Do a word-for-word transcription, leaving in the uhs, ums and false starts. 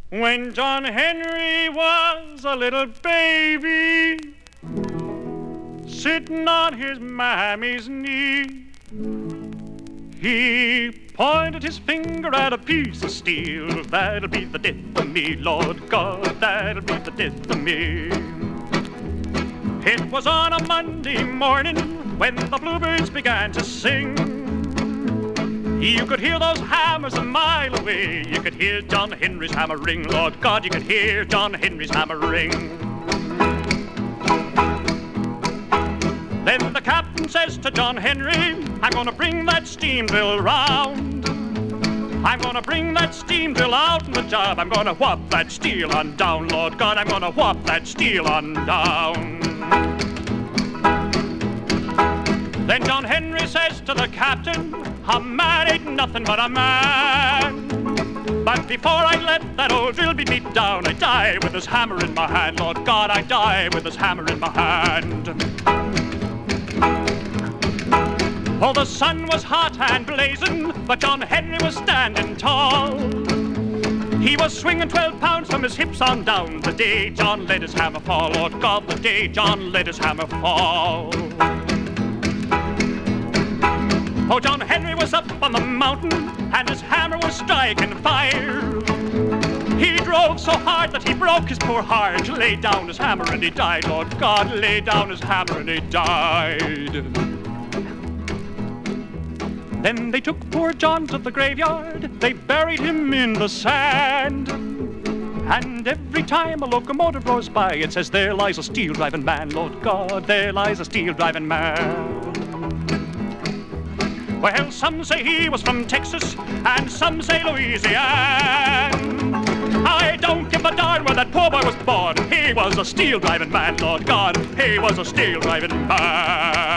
When John Henry was a little baby, sitting on his mammy's knee, he pointed his finger at a piece of steel. That'll be the death of me, Lord God, that'll be the death of me. It was on a Monday morning when the bluebirds began to sing. You could hear those hammers a mile away. You could hear John Henry's hammer ring. Lord God, you could hear John Henry's hammer ring. Then the captain says to John Henry, I'm gonna bring that steam drill round. I'm gonna bring that steam drill out in the job. I'm gonna whop that steel on down. Lord God, I'm gonna whop that steel on down. Then John Henry says to the captain, a man ain't nothing but a man. But before I let that old drill be beat down, I die with this hammer in my hand. Lord God, I die with this hammer in my hand. Oh, the sun was hot and blazing, but John Henry was standing tall. He was swinging twelve pounds from his hips on down the day John let his hammer fall. Lord God, the day John let his hammer fall. Oh, John Henry was up on the mountain, and his hammer was striking fire. He drove so hard that he broke his poor heart. Laid down his hammer and he died, Lord God, laid down his hammer and he died. Then they took poor John to the graveyard. They buried him in the sand. And every time a locomotive roars by, it says, there lies a steel-driving man, Lord God, there lies a steel-driving man. Well, some say he was from Texas, and some say Louisiana. I don't give a darn where that poor boy was born. He was a steel-driving man, Lord God, he was a steel-driving man.